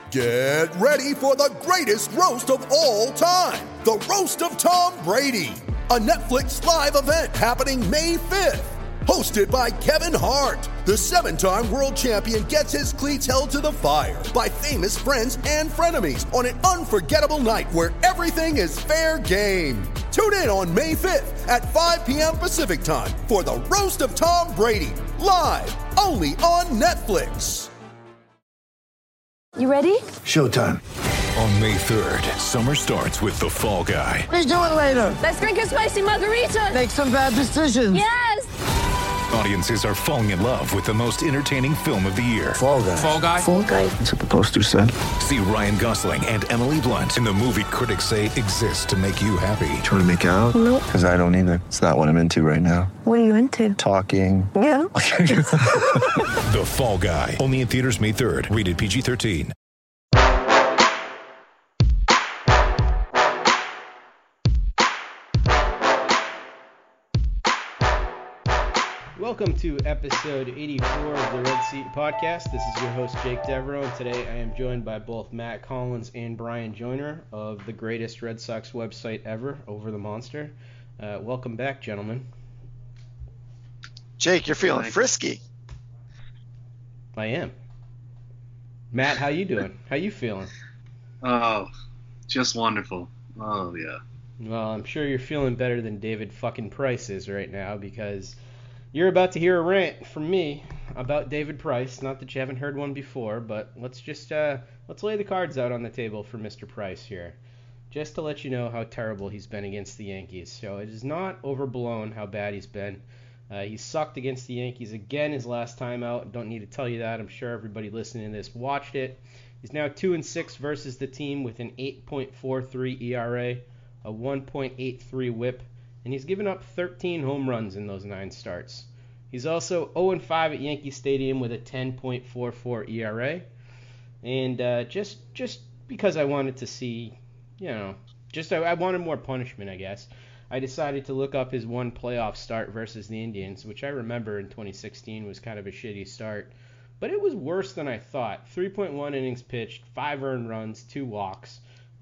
Get ready for the greatest roast of all time, the Roast of Tom Brady, a Netflix live event happening May 5th. Hosted by Kevin Hart, the 7-time world champion gets his cleats held to the fire by famous friends and frenemies on an unforgettable night where everything is fair game. Tune in on May 5th at 5 p.m. Pacific time for the Roast of Tom Brady, live only on Netflix. You ready? Showtime. On May 3rd, summer starts with The Fall Guy. What are you doing later? Let's drink a spicy margarita. Make some bad decisions. Yes! Audiences are falling in love with the most entertaining film of the year. Fall Guy. Fall Guy? Fall guy. That's what the poster said. See Ryan Gosling and Emily Blunt in the movie critics say exists to make you happy. Trying to make it out? Nope. Because I don't either. It's not what I'm into right now. What are you into? Talking. Yeah. The Fall Guy. Only in theaters May 3rd. Rated PG-13. Welcome to episode 84 of the Red Seat Podcast. This is your host, Jake Devereaux, and today I am joined by both Matt Collins and Brian Joyner of the greatest Red Sox website ever, Over the Monster. Welcome back, gentlemen. Jake, you're feeling frisky. I am. Matt, how you doing? How you feeling? Oh, just wonderful. Oh, yeah. Well, I'm sure you're feeling better than David fucking Price is right now, because you're about to hear a rant from me about David Price. Not that you haven't heard one before, but let's lay the cards out on the table for Mr. Price here, just to let you know how terrible he's been against the Yankees. So it is not overblown how bad he's been. He sucked against the Yankees again his last time out. Don't need to tell you that. I'm sure everybody listening to this watched it. He's now 2-6 versus the team with an 8.43 ERA, a 1.83 WHIP, and he's given up 13 home runs in those 9 starts. He's also 0-5 at Yankee Stadium with a 10.44 ERA. And just because I wanted to see, I wanted more punishment, I guess, I decided to look up his one playoff start versus the Indians, which I remember in 2016 was kind of a shitty start. But it was worse than I thought. 3.1 innings pitched, 5 earned runs, 2 walks.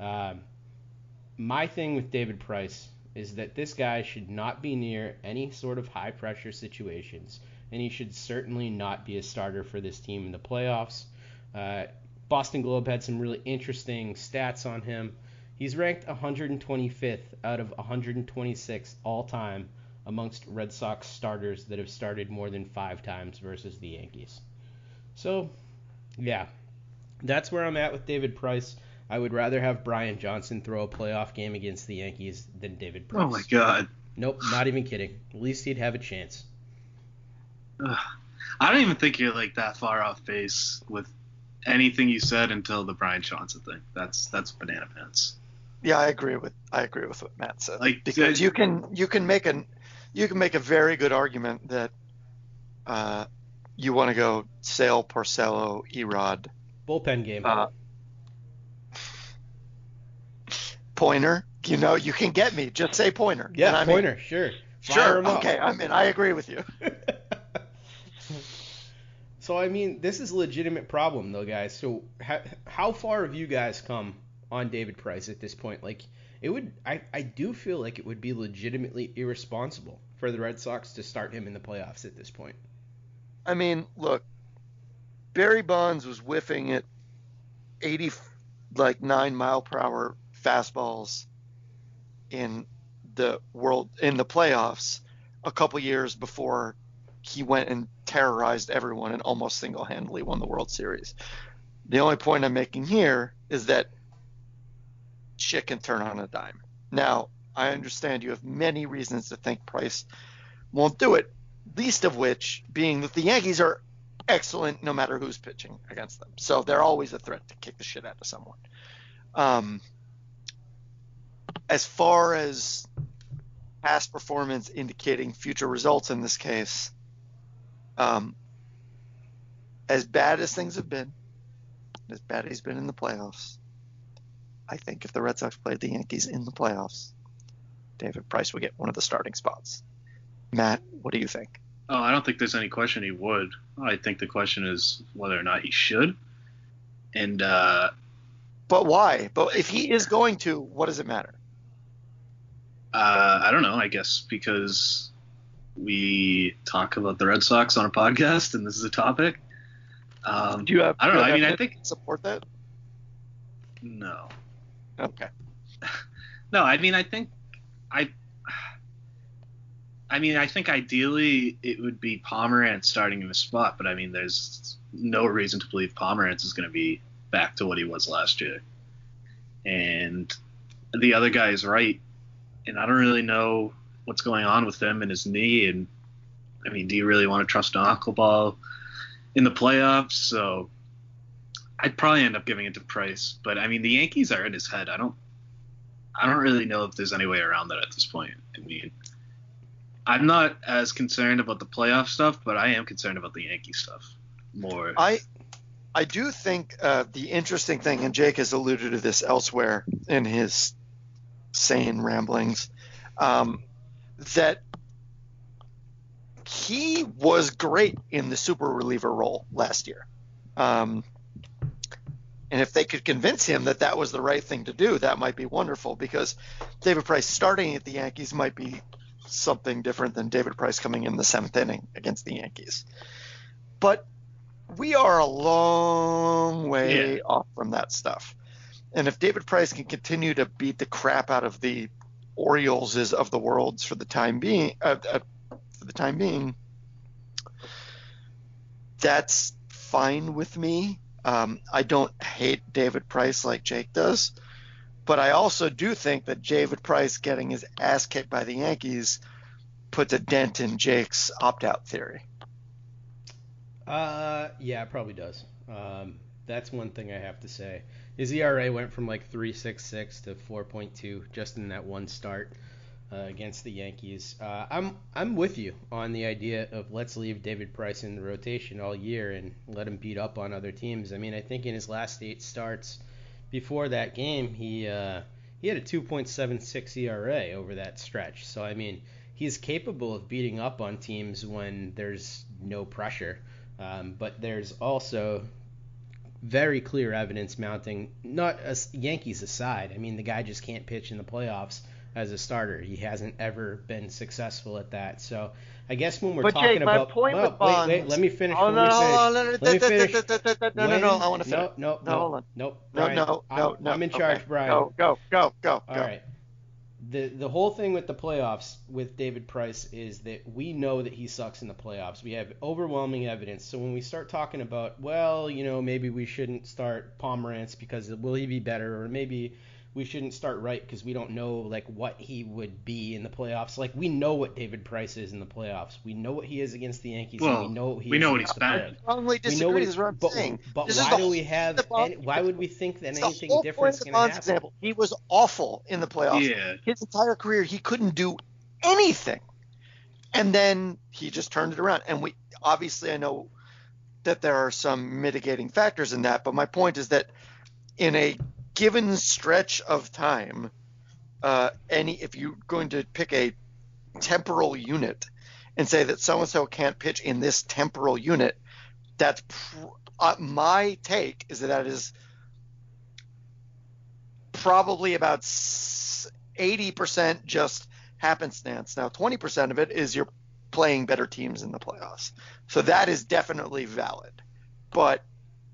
My thing with David Price is that this guy should not be near any sort of high-pressure situations, and he should certainly not be a starter for this team in the playoffs. Boston Globe had some really interesting stats on him. He's ranked 125th out of 126 all-time amongst Red Sox starters that have started more than 5 times versus the Yankees. So, yeah, that's where I'm at with David Price. I would rather have Brian Johnson throw a playoff game against the Yankees than David Price. Oh, my God. Nope, not even kidding. At least he'd have a chance. I don't even think you're like that far off base with anything you said until the Brian Johnson thing. That's banana pants. Yeah, I agree with what Matt said. Like, because you can make a very good argument that you want to go Sale, Porcello, Erod. Bullpen game. Pointer, you can get me. Just say Pointer. Yeah, Pointer, sure. Sure, okay. I agree with you. So, this is a legitimate problem, though, guys. So, how far have you guys come on David Price at this point? Like, I do feel like it would be legitimately irresponsible for the Red Sox to start him in the playoffs at this point. Look, Barry Bonds was whiffing at 9 mile per hour fastballs in the playoffs a couple years before he went and terrorized everyone and almost single-handedly won the World Series. The only point I'm making here is that shit can turn on a dime. Now, I understand you have many reasons to think Price won't do it, least of which being that the Yankees are excellent no matter who's pitching against them. So they're always a threat to kick the shit out of someone. As far as past performance indicating future results in this case, as bad as things have been, as bad as he's been in the playoffs, I think if the Red Sox played the Yankees in the playoffs, David Price would get one of the starting spots. Matt, what do you think? Oh, I don't think there's any question he would. I think the question is whether or not he should. And But why? But if he is going to, what does it matter? I don't know. I guess because we talk about the Red Sox on a podcast, and this is a topic. Do you have? I don't know. I mean, I evidence think to support that. no. Okay. No, I mean, I think ideally it would be Pomerantz starting in the spot, but I mean, there's no reason to believe Pomerantz is going to be back to what he was last year. And the other guy is right, and I don't really know what's going on with him and his knee. And I mean, do you really want to trust an knuckleball in the playoffs? So I'd probably end up giving it to Price. But I mean, the Yankees are in his head. I don't really know if there's any way around that at this point. I mean, I'm not as concerned about the playoff stuff, but I am concerned about the Yankee stuff more. I do think the interesting thing, and Jake has alluded to this elsewhere in his sane ramblings, that he was great in the super reliever role last year. And if they could convince him that that was the right thing to do, that might be wonderful, because David Price starting at the Yankees might be something different than David Price coming in the 7th inning against the Yankees. But we are a long way off from that stuff. And if David Price can continue to beat the crap out of the Orioles of the world for the time being, that's fine with me. I don't hate David Price like Jake does, but I also do think that David Price getting his ass kicked by the Yankees puts a dent in Jake's opt-out theory. Yeah, it probably does. That's one thing I have to say. His ERA went from like 3.66 to 4.2 just in that one start against the Yankees. I'm with you on the idea of let's leave David Price in the rotation all year and let him beat up on other teams. I mean, I think in his last 8 starts before that game, he had a 2.76 ERA over that stretch. So I mean, he's capable of beating up on teams when there's no pressure. But there's also very clear evidence mounting, not as Yankees aside. I mean, the guy just can't pitch in the playoffs as a starter. He hasn't ever been successful at that. So I guess when we're talking Jake, about, wait, let me finish. No, I want to finish. No, I'm in charge, Brian. Go. All right. The whole thing with the playoffs with David Price is that we know that he sucks in the playoffs. We have overwhelming evidence. So when we start talking about, well, maybe we shouldn't start Pomerantz because will he be better, or maybe we shouldn't start Wright because we don't know like what he would be in the playoffs. Like, we know what David Price is in the playoffs. We know what he is against the Yankees. Well, and we know what he's been. I strongly disagree is what I'm saying. But why would we think that anything different is going to happen? Example. He was awful in the playoffs. Yeah. His entire career, he couldn't do anything. And then he just turned it around. And I know that there are some mitigating factors in that, but my point is that in a given stretch of time, if you're going to pick a temporal unit and say that so-and-so can't pitch in this temporal unit, that's my take is that is probably about 80% just happenstance. Now, 20% of it is you're playing better teams in the playoffs. So that is definitely valid. But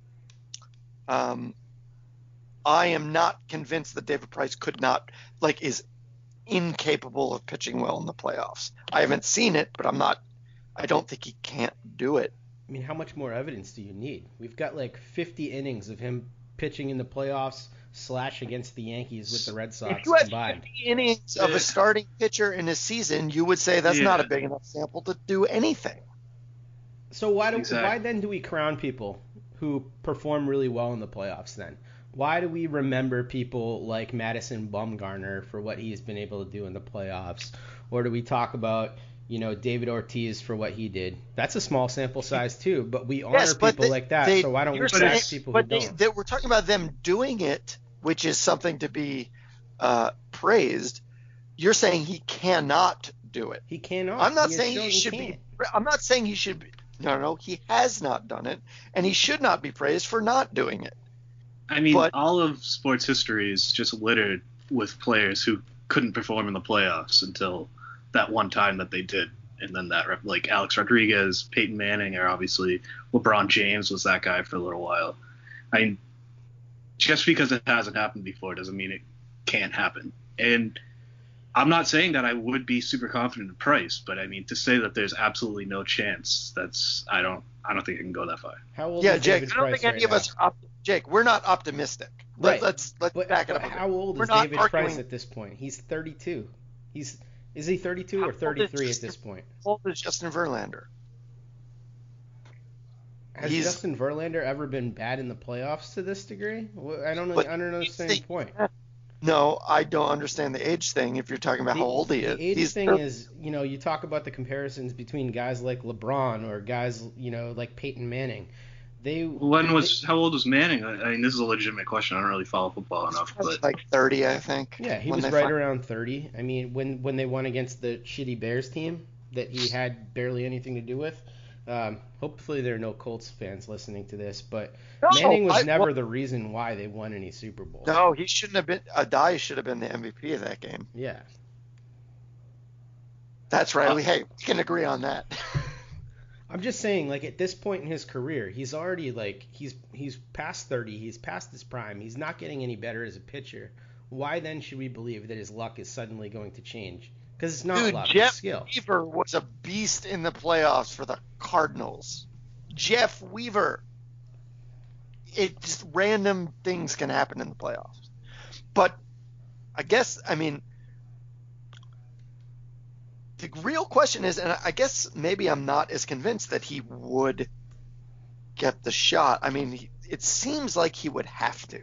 I am not convinced that David Price is incapable of pitching well in the playoffs. I haven't seen it, but I don't think he can't do it. I mean, how much more evidence do you need? We've got like 50 innings of him pitching in the playoffs / against the Yankees with the Red Sox if you had combined. 50 innings of a starting pitcher in a season, you would say that's not a big enough sample to do anything. So why then do we crown people who perform really well in the playoffs then? Why do we remember people like Madison Bumgarner for what he's been able to do in the playoffs? Or do we talk about, David Ortiz for what he did? That's a small sample size too, but we honor people like that. So why don't we trash people who don't? We're talking about them doing it, which is something to be praised. You're saying he cannot do it. He cannot. I'm not saying he should be. I'm not saying he should be. No, he has not done it, and he should not be praised for not doing it. I mean, But- all of sports history is just littered with players who couldn't perform in the playoffs until that one time that they did. And then like Alex Rodriguez, Peyton Manning, or obviously LeBron James was that guy for a little while. I mean, just because it hasn't happened before doesn't mean it can't happen. And I'm not saying that I would be super confident in Price, but I mean, to say that there's absolutely no chance, I don't think it can go that far. How old Yeah, is Jake, David I don't Price think any right of us are Jake, we're not optimistic. Right. Let's But back it up. a bit. how old We're is not David arguing- Price at this point? He's 32. Is he 32 How or old is 33 at Justin- this point? How old is Justin Verlander? Has He's- Justin Verlander ever been bad in the playoffs to this degree? I don't know. But I don't understand the point. No, I don't understand the age thing if you're talking about how old he is. The age He's thing is, you talk about the comparisons between guys like LeBron or guys, like Peyton Manning. How old was Manning? I mean, this is a legitimate question. I don't really follow football enough, but like 30, I think. Yeah, he when was they right around 30. I mean, when they won against the shitty Bears team that he had barely anything to do with. Hopefully there are no Colts fans listening to this, but Manning was never the reason why they won any Super Bowls. No, he shouldn't have been. Adai should have been the MVP of that game. Yeah. That's right. We can agree on that. I'm just saying, like, at this point in his career, he's already, like, he's past 30. He's past his prime. He's not getting any better as a pitcher. Why then should we believe that his luck is suddenly going to change? Because it's not Dude, luck, Jeff it's skill. Weaver was a beast in the playoffs for the Cardinals. Jeff Weaver. It just random things can happen in the playoffs. But I mean, the real question is, and I guess maybe I'm not as convinced that he would get the shot. I mean, it seems like he would have to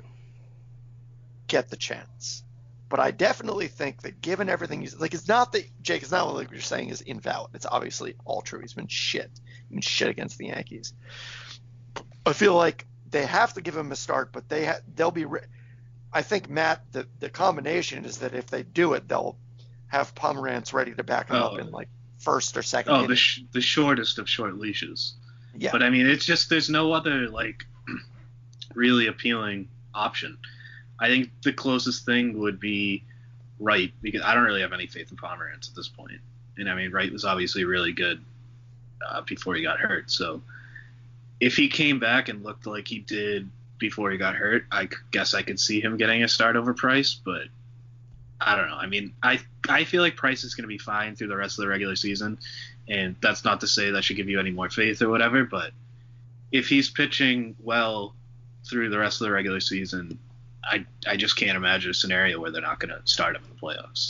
get the chance. But I definitely think that given everything it's not that Jake, it's not what you're saying is invalid. It's obviously all true. He's been shit. Against the Yankees. I feel like they have to give him a start, but they'll be. I think Matt, the combination is that if they do it, they'll have Pomerantz ready to back him up in like first or second. Oh, the shortest of short leashes. Yeah. But I mean, it's just there's no other like really appealing option. I think the closest thing would be Wright, because I don't really have any faith in Pomerantz at this point. And I mean, Wright was obviously really good before he got hurt. So if he came back and looked like he did before he got hurt, I guess I could see him getting a start over Price. But I don't know. I mean, I feel like Price is going to be fine through the rest of the regular season. And that's not to say that should give you any more faith or whatever. But if he's pitching well through the rest of the regular season, I just can't imagine a scenario where they're not going to start him in the playoffs.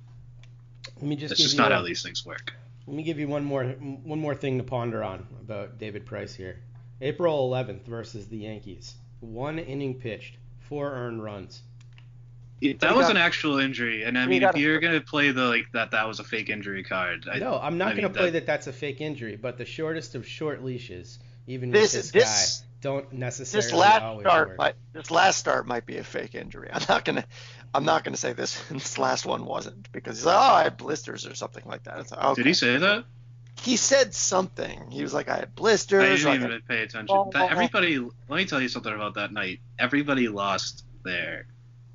That's just not how these things work. Let me give you one more thing to ponder on about David Price here. April 11th versus the Yankees. 1 inning pitched, 4 earned runs. That was an actual injury, and I mean, if you're going to play that was a fake injury card. No, I'm not going to play that's a fake injury, but the shortest of short leash, even with this guy, don't necessarily always work. This last start might be a fake injury. I'm not gonna say this last one wasn't, because he's like, I had blisters or something like that. It's like, okay. Did he say that? He said something. He was like, I had blisters. I didn't even pay attention. Everybody, let me tell you something about that night. Everybody lost their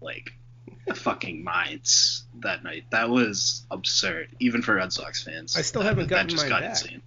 fucking minds that night. That was absurd, even for Red Sox fans. I still haven't gotten mine back. Insane.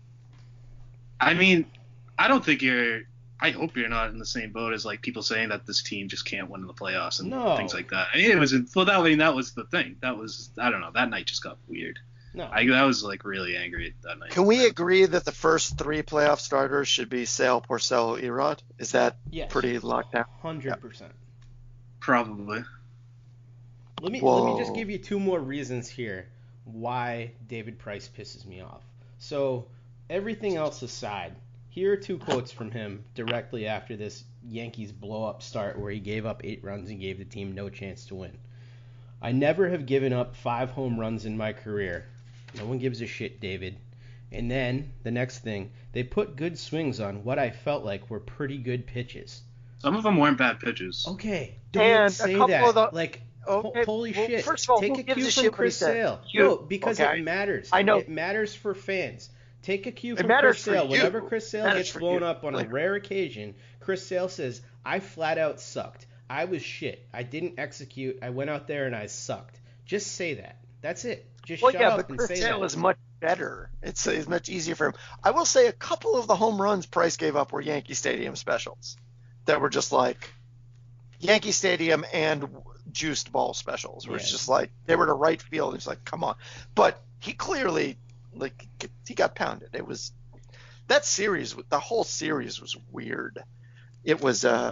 I mean, I don't think I hope you're not in the same boat as like people saying that this team just can't win in the playoffs and things like that. I mean, that was the thing. That was, I don't know, that night just got weird. No. I was like really angry that night. Can we agree that the first 3 playoff starters should be Sale, Porcello, Erod? Is that pretty locked down? 100%. Probably. Let me just give you 2 more reasons here why David Price pisses me off. So everything else aside, here are 2 quotes from him directly after this Yankees blow-up start where he gave up 8 runs and gave the team no chance to win. I never have given up 5 home runs in my career. No one gives a shit, David. And then, the next thing, they put good swings on what I felt like were pretty good pitches. Some of them weren't bad pitches. Okay, don't say that. Holy shit. First of all, take a cue from Chris Sale. No, because it matters. I know. It matters for fans. Take a cue It from matters Chris for Sale. you. Whenever Chris Sale Matters gets for blown you. up on a Like- rare occasion, Chris Sale says, I flat out sucked. I was shit. I didn't execute. I went out there and I sucked. Just say that. That's it. Just Well, shut yeah, up but and Chris say Sale that. is much better. It's much easier for him. I will say a couple of the home runs Price gave up were Yankee Stadium specials that were just like Yankee Stadium and juiced ball specials. Where it's just like they were to right field. It's like, come on. But he clearly, like, he got pounded. It was that series. The whole series was weird. It was the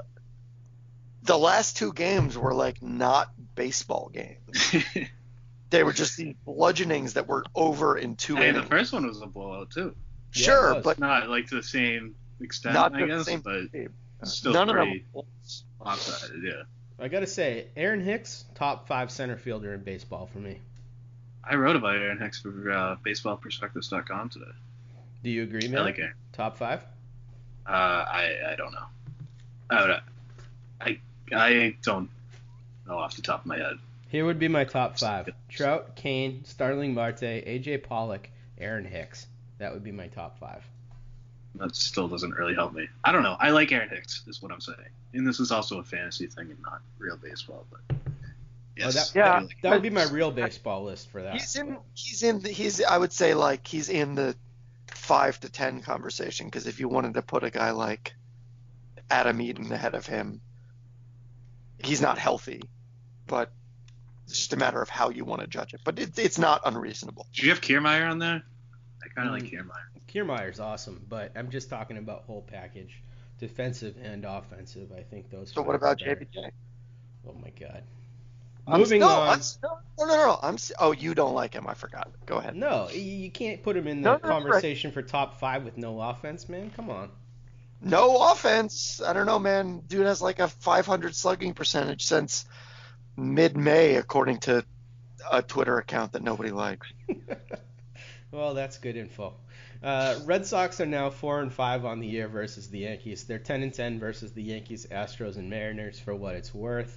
last two games were like not baseball games. They were just these bludgeonings that were over in 2 Hey, innings. the first one was a blowout too. Yeah, Sure, it was. but Not like to the same extent, not I the guess, same but team. still None of pretty them. lopsided, yeah. I got to say, Aaron Hicks, top 5 center fielder in baseball for me. I wrote about Aaron Hicks for baseballperspectives.com today. Do you agree, man? I like Aaron. Top 5? I don't know. I don't know off the top of my head. Here would be my top 5. Trout, Kane, Starling Marte, AJ Pollock, Aaron Hicks. That would be my top 5. That still doesn't really help me. I don't know. I like Aaron Hicks, is what I'm saying. And this is also a fantasy thing and not real baseball. But yes, Yeah. I do like That would be my real baseball list for that. I would say like he's in the 5 to 10 conversation because if you wanted to put a guy like Adam Eaton ahead of him, he's not healthy, but it's just a matter of how you want to judge it. But it's not unreasonable. Did you have Kiermaier on there? I kind of like Kiermaier. Kiermaier's awesome, but I'm just talking about whole package, defensive and offensive. I think those. So 5 what are about better. JBJ? Oh my God. Moving on. No. You don't like him. I forgot. Go ahead. No, you can't put him in No, the that's right. conversation for top 5 with no offense, man. Come on. No offense. I don't know, man. Dude has like a 500 slugging percentage since mid-May, according to a Twitter account that nobody likes. Well, that's good info. Red Sox are now 4-5 on the year versus the Yankees. They're 10-10 versus the Yankees, Astros, and Mariners for what it's worth.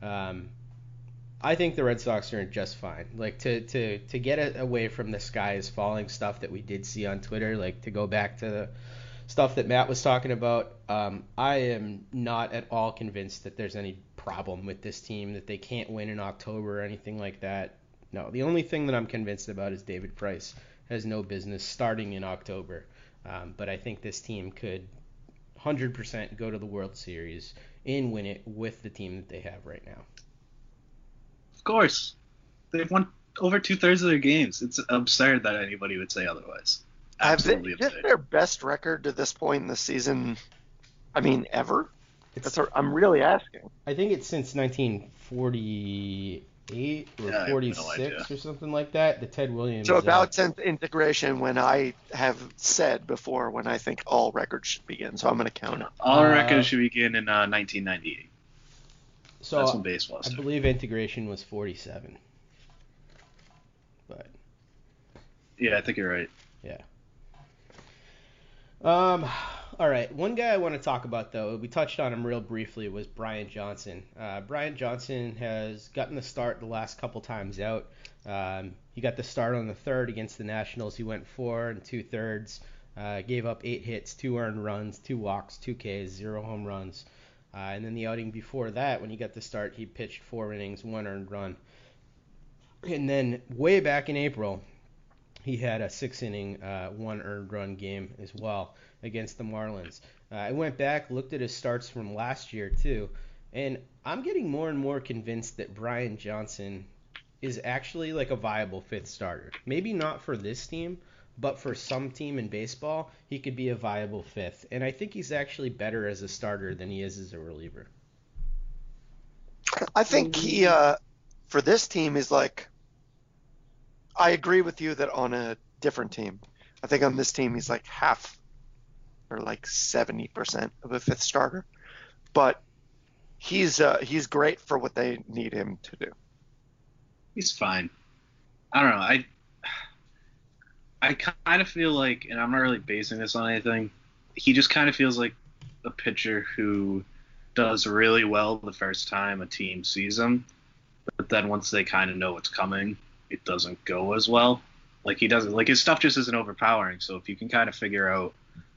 I think the Red Sox are just fine. Like to get away from the sky is falling stuff that we did see on Twitter, like to go back to the stuff that Matt was talking about. I am not at all convinced that there's any problem with this team, that they can't win in October or anything like that. No, the only thing that I'm convinced about is David Price has no business starting in October. But I think this team could 100% go to the World Series and win it with the team that they have right now. Of course. They've won over 2/3 of their games. It's absurd that anybody would say otherwise. Absolutely Is this absurd. their best record to this point in the season? I mean, ever? I'm really asking. I think it's since 1948 or Yeah, I have no 46 idea. or something like that. The Ted Williams. So about since integration, when I have said before when I think all records should begin. So I'm going to count it. All records should begin in 1998. so That's when baseball I started. believe integration was 47. But Yeah, I think you're right. yeah. All right. One guy I want to talk about, though, we touched on him real briefly, was Brian Johnson. Brian Johnson has gotten the start the last couple times out. He got the start on the 3rd against the Nationals. He went 4 2/3, gave up 8 hits, 2 earned runs, 2 walks, 2 Ks, 0 home runs. And then the outing before that, when he got the start, he pitched 4 innings, 1 earned run. And then way back in April, he had a 6-inning, 1 earned run game as well against the Marlins. I went back, looked at his starts from last year too, and I'm getting more and more convinced that Brian Johnson is actually like a viable 5th starter. Maybe not for this team, but for some team in baseball, he could be a viable 5th. And I think he's actually better as a starter than he is as a reliever. I think he, for this team, is like, I agree with you that on a different team. I think on this team, he's like half or like 70% of a 5th starter. But he's great for what they need him to do. He's fine. I don't know. I kind of feel like, and I'm not really basing this on anything, he just kind of feels like a pitcher who does really well the first time a team sees him, but then once they kind of know what's coming, it doesn't go as well. Like he doesn't like his stuff just isn't overpowering. So if you can kind of figure out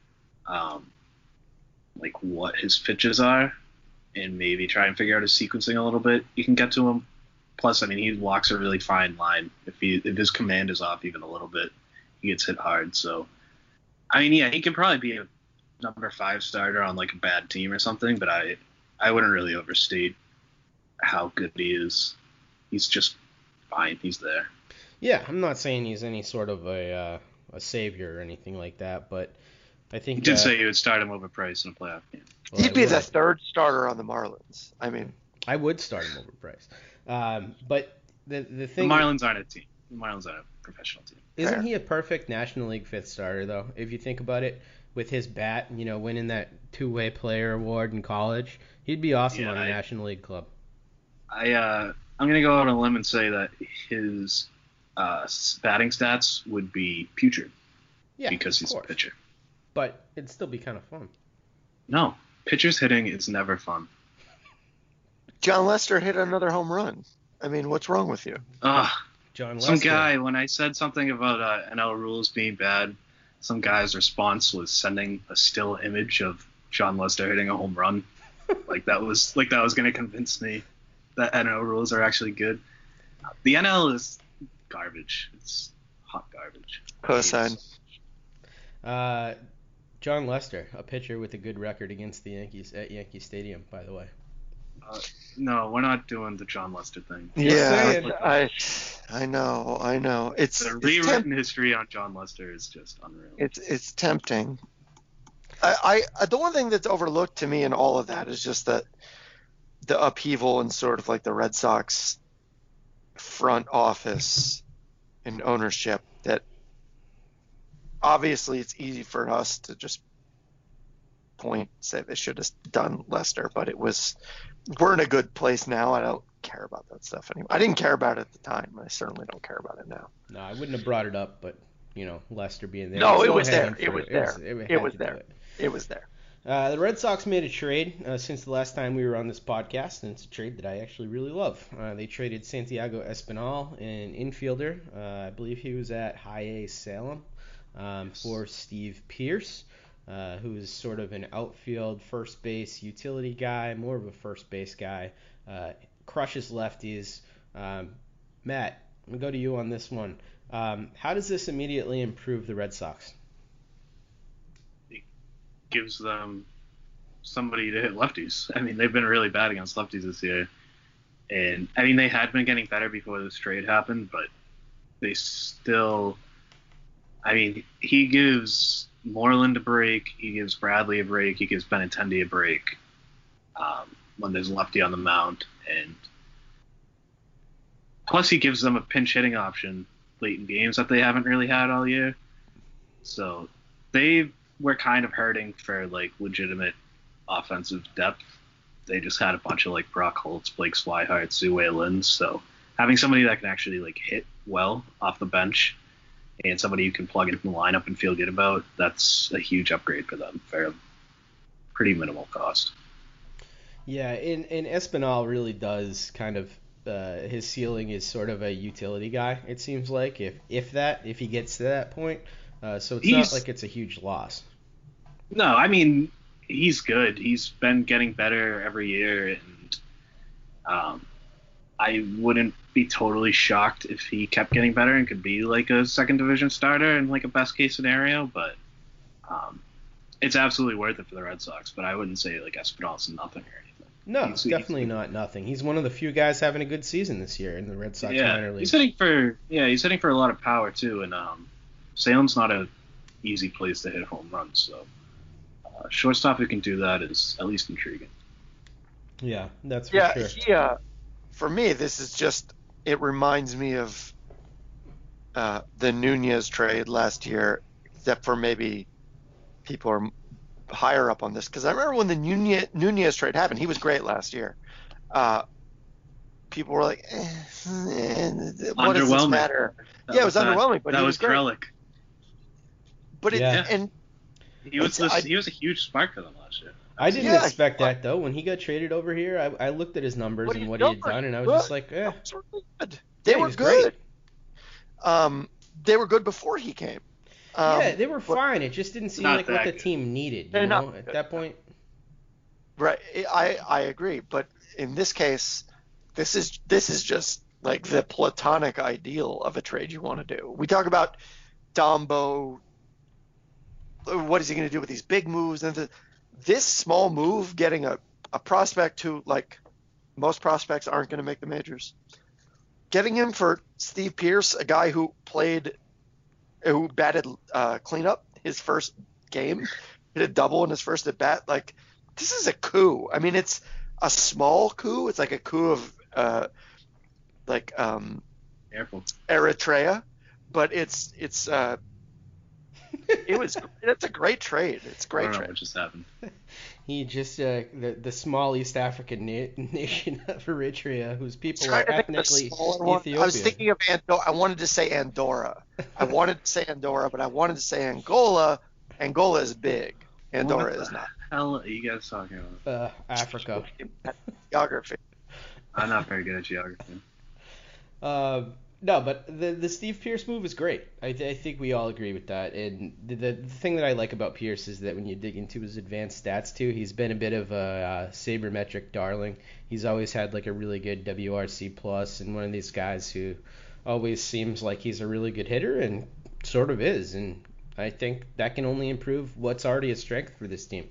like what his pitches are and maybe try and figure out his sequencing a little bit, you can get to him. Plus, I mean, he walks a really fine line. If his command is off even a little bit, he gets hit hard. So, I mean, yeah, he could probably be a number 5 starter on like a bad team or something, but I wouldn't really overstate how good he is. He's just fine. He's there. Yeah, I'm not saying he's any sort of a savior or anything like that, but I think You did say you would start him over Price in a playoff game. well, He'd be the third starter on the Marlins. I mean, I would start him over Price. But the The thing Marlins aren't a team. The Marlins aren't a professional team. isn't Fair. he a perfect National League 5th starter though? If you think about it, with his bat, winning that two-way player award in college, he'd be awesome Yeah, on a National League club. I'm gonna go out on a limb and say that his batting stats would be putrid Yeah, because of he's a course. pitcher. But it'd still be kind of fun. No, pitchers hitting is never fun. John Lester hit another home run. I mean, what's wrong with you? John Some Lester. guy, when I said something about NL rules being bad, some guy's response was sending a still image of John Lester hitting a home run. like that was going to convince me that NL rules are actually good. The NL is garbage. It's hot garbage. Cosign. John Lester, a pitcher with a good record against the Yankees at Yankee Stadium, by the way. No, we're not doing the John Lester thing. Yeah, I know. It's The rewritten history on John Lester is just unreal. It's tempting. I the one thing that's overlooked to me in all of that is just that the upheaval in sort of like the Red Sox front office and ownership, that obviously it's easy for us to just say they should have done Lester, but we're in a good place now. I don't care about that stuff anymore. I didn't care about it at the time. I certainly don't care about it now. No, I wouldn't have brought it up, but Lester being there. No, Let's it go was ahead there. and It was for- there. It was had to do there. it. It was there. The Red Sox made a trade since the last time we were on this podcast, and it's a trade that I actually really love. They traded Santiago Espinal, an infielder. I believe he was at High A Salem, for Steve Pearce, who is sort of an outfield first base utility guy, more of a first base guy. Crushes lefties. Matt, I'm going to go to you on this one. How does this immediately improve the Red Sox? Gives them somebody to hit lefties. I mean, they've been really bad against lefties this year. And, I mean, they had been getting better before this trade happened, but they still... I mean, he gives Moreland a break, he gives Bradley a break, he gives Benintendi a break when there's a lefty on the mound. And plus he gives them a pinch hitting option late in games that they haven't really had all year. So they were kind of hurting for like legitimate offensive depth. They just had a bunch of like Brock Holtz, Blake Swihart, Zue Lin. So having somebody that can actually like hit well off the bench and somebody you can plug into the lineup and feel good about, that's a huge upgrade for them for pretty minimal cost. Yeah, and Espinal really does kind of his ceiling is sort of a utility guy. It seems like if he gets to that point, so it's not like it's a huge loss. No, I mean he's good. He's been getting better every year, and I wouldn't be totally shocked if he kept getting better and could be like a second division starter in like a best case scenario. But it's absolutely worth it for the Red Sox. But I wouldn't say like Espinal's nothing or anything. No, it's definitely not nothing. He's one of the few guys having a good season this year in the Red Sox minor league. He's hitting for a lot of power too, and Salem's not a easy place to hit home runs. So shortstop who can do that is at least intriguing. Yeah, that's for sure. For me, this is just, it reminds me of the Nunez trade last year, except for maybe people are higher up on this. Because I remember when the Nunez trade happened, he was great last year. People were like, what does this matter? It was underwhelming, but that he was great. Krellick. But and he was a huge spark for them last year. I didn't expect that though. When he got traded over here, I looked at his numbers and what he had done, and I was just like, They were good. they were good before he came. Yeah, they were fine. It just didn't seem Not like what the that good. team needed, They're you know, not at good. that point. Right. I agree, but in this case, this is just like the platonic ideal of a trade you want to do. We talk about Dombo. What is he going to do with these big moves? And this small move, getting a prospect who, like, most prospects aren't going to make the majors. Getting him for Steve Pearce, a guy who batted cleanup his first game, hit a double in his first at bat. Like, this is a coup. I mean, it's a small coup. It's like a coup of Careful. Eritrea, but it's it's a great trade. It's a I great don't know trade. what just happened. He just the small East African nation of Eritrea, whose people are Trying to think of the ethnically smaller one. Ethiopian. I was thinking of Andorra. I wanted to say Andorra. but I wanted to say Angola. Angola is big. Andorra What is the not. hell are you guys talking about? Africa. Geography. I'm not very good at geography. No, but the Steve Pearce move is great. I think we all agree with that. And the thing that I like about Pearce is that when you dig into his advanced stats too, he's been a bit of a sabermetric darling. He's always had like a really good WRC plus, and one of these guys who always seems like he's a really good hitter and sort of is. And I think that can only improve what's already a strength for this team.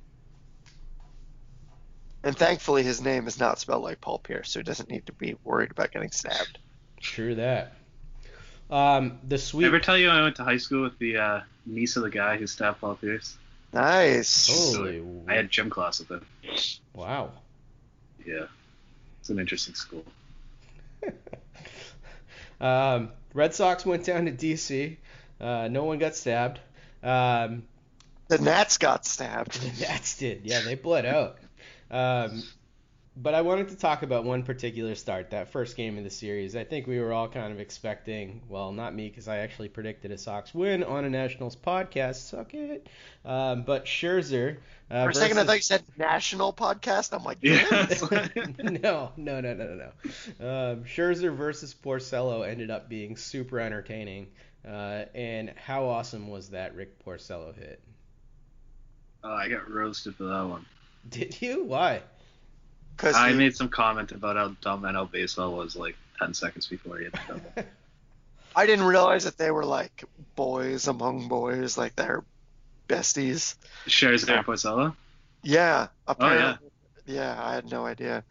And thankfully, his name is not spelled like Paul Pierce, so he doesn't need to be worried about getting stabbed. True that. The sweep. Ever tell you I went to high school with the niece of the guy who stabbed Paul Pierce? Nice. Holy. I had gym class with him. Wow. Yeah. It's an interesting school. Red Sox went down to D.C. No one got stabbed. The Nats got stabbed. The Nats did. Yeah, they bled out. But I wanted to talk about one particular start, that first game of the series. I think we were all kind of expecting, well, not me because I actually predicted a Sox win on a Nationals podcast. Suck it. But Scherzer. For a second, I thought you said national podcast. I'm like, Yeah. No. Scherzer versus Porcello ended up being super entertaining. And how awesome was that Rick Porcello hit? Oh, I got roasted for that one. Did you? Why? I made some comment about how dumb NL baseball was like 10 seconds before he hit the double. I didn't realize that they were like boys among boys, like they're besties. Scherzer and Porcello? Yeah, apparently. Oh, yeah, I had no idea.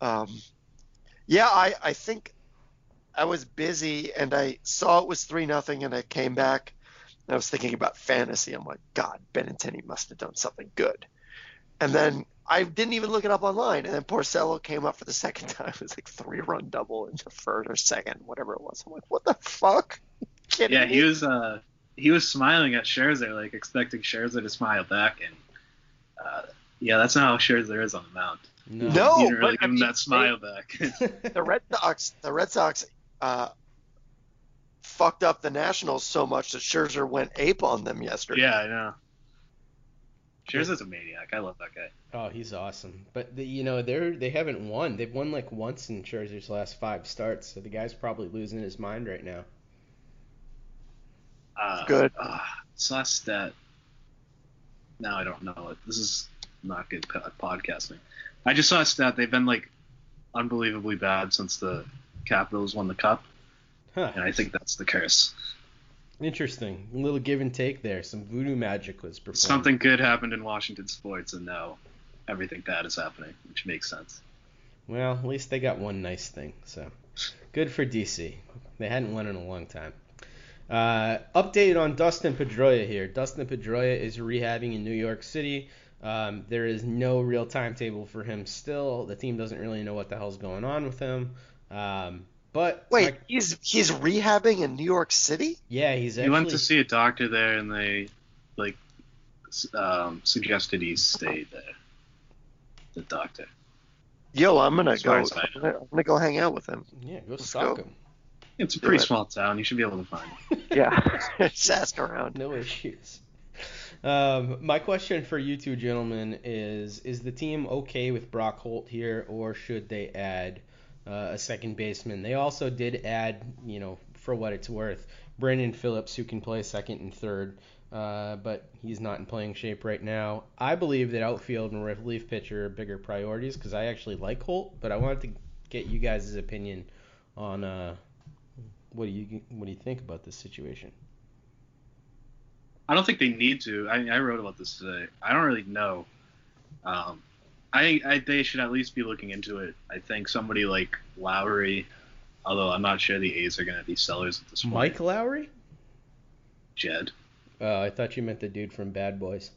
I think I was busy and I saw it was 3-0 and I came back and I was thinking about fantasy. I'm like, God, Benintendi must have done something good. And then I didn't even look it up online. And then Porcello came up for the second time. It was like 3-run double in the first or second, whatever it was. I'm like, what the fuck? Yeah, he was smiling at Scherzer, like expecting Scherzer to smile back, and that's not how Scherzer is on the mound. No, he didn't really but give him that smile back. The Red Sox fucked up the Nationals so much that Scherzer went ape on them yesterday. Yeah, I know. Scherzer's a maniac. I love that guy. Oh, he's awesome. But they haven't won. They've won like once in Scherzer's last 5 starts, so the guy's probably losing his mind right now. Good. Saw a stat. Now I don't know it. This is not good podcasting. I just saw a stat. They've been like unbelievably bad since the Capitals won the Cup, Huh. and I think that's the curse. Interesting. A little give and take there. Some voodoo magic was performed. Something good happened in Washington sports, and now everything bad is happening, which makes sense. Well, at least they got one nice thing, so good for DC. They hadn't won in a long time. Update on Dustin Pedroia here. Dustin Pedroia is rehabbing in New York City. There is no real timetable for him still. The team doesn't really know what the hell's going on with him. But wait, he's rehabbing in New York City? Yeah, he's actually. He went to see a doctor there, and they suggested he stay there. The doctor. Yo, I'm gonna go hang out with him. Yeah, go stalk him. It's a pretty small town. You should be able to find him. Yeah, just ask around. No issues. My question for you two gentlemen is the team okay with Brock Holt here, or should they add a second baseman? They also did add, for what it's worth. Brandon Phillips, who can play second and third, but he's not in playing shape right now. I believe that outfield and relief pitcher are bigger priorities because I actually like Holt, but I wanted to get you guys' opinion on what do you think about this situation? I don't think they need to. I wrote about this today. I don't really know. They should at least be looking into it. I think somebody like Lowry, although I'm not sure the A's are going to be sellers at this point. Mike Lowry? Jed. I thought you meant the dude from Bad Boys.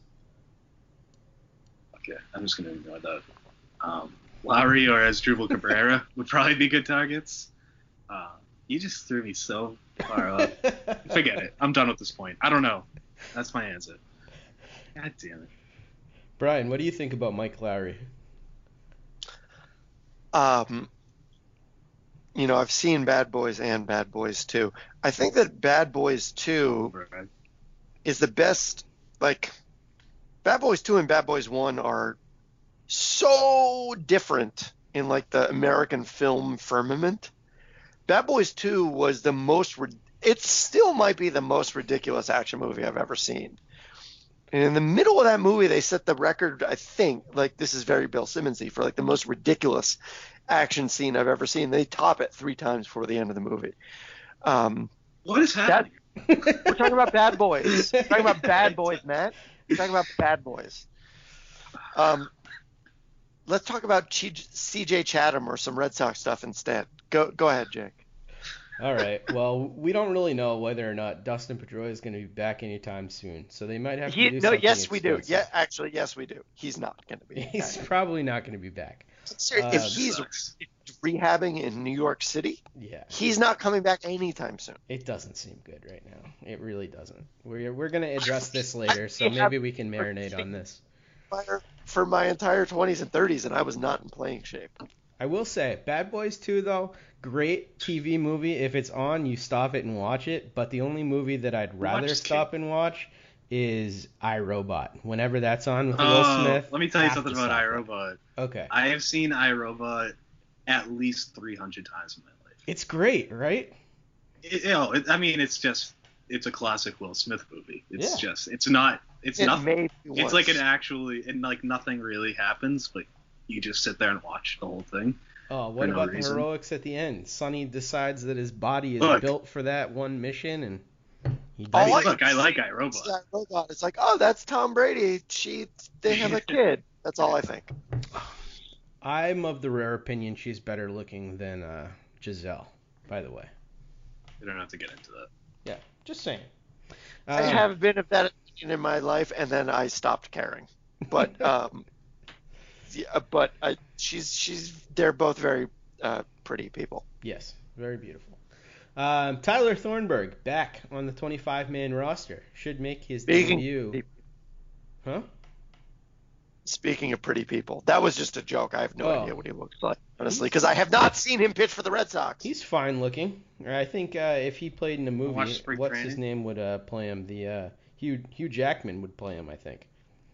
Okay, I'm just going to ignore that. Lowry or Asdrubal Cabrera would probably be good targets. You just threw me so far off. Forget it. I'm done with this point. I don't know. That's my answer. God damn it. Brian, what do you think about Mike Lowry? I've seen Bad Boys and Bad Boys 2. I think that Bad Boys 2 is the best. Like, Bad Boys 2 and Bad Boys 1 are so different in, like, the American film firmament. Bad Boys 2 was the most it still might be the most ridiculous action movie I've ever seen. And in the middle of that movie, they set the record, I think, like, this is very Bill Simmons-y, for, like, the most ridiculous action scene I've ever seen. They top it 3 times before the end of the movie. What is happening? We're talking about Bad Boys. We're talking about Bad Boys, Matt. We're talking about Bad Boys. Let's talk about C.J. Chatham or some Red Sox stuff instead. Go ahead, Jake. All right. Well, we don't really know whether or not Dustin Pedroia is going to be back anytime soon, so they might have to do something. Yes, we do. expensive. Yeah, actually, yes, we do. He's not going to be. He's probably not going to be back. If he's rehabbing in New York City, Yeah, he's not coming back anytime soon. it doesn't seem good right now. It really doesn't. We're going to address this later, so maybe we can marinate on this. For my entire 20s and 30s, and I was not in playing shape. I will say, Bad Boys 2, though, great TV movie. If it's on, you stop it and watch it. But the only movie that I'd rather stop and watch is iRobot. Whenever that's on with Will Smith. Let me tell you something about iRobot. Okay. I have seen iRobot at least 300 times in my life. It's great, right? It's a classic Will Smith movie. It's nothing. It's like nothing really happens, but you just sit there and watch the whole thing. Oh, what about the heroics at the end? Sonny decides that his body is built for that one mission, and he does. I like iRobot. iRobot. It's like, oh, that's Tom Brady. They have a kid. That's all I think. I'm of the rare opinion she's better looking than Giselle, by the way. You don't have to get into that. Yeah, just saying. I have been of that opinion in my life, and then I stopped caring. But they're both very pretty people. Yes, very beautiful. Tyler Thornburg back on the 25-man roster. Should make his debut. Huh? Speaking of pretty people, that was just a joke. I have no idea what he looks like, honestly, because I have not seen him pitch for the Red Sox. He's fine looking. I think if he played in a movie, what's his name would play him? The Hugh Jackman would play him, I think.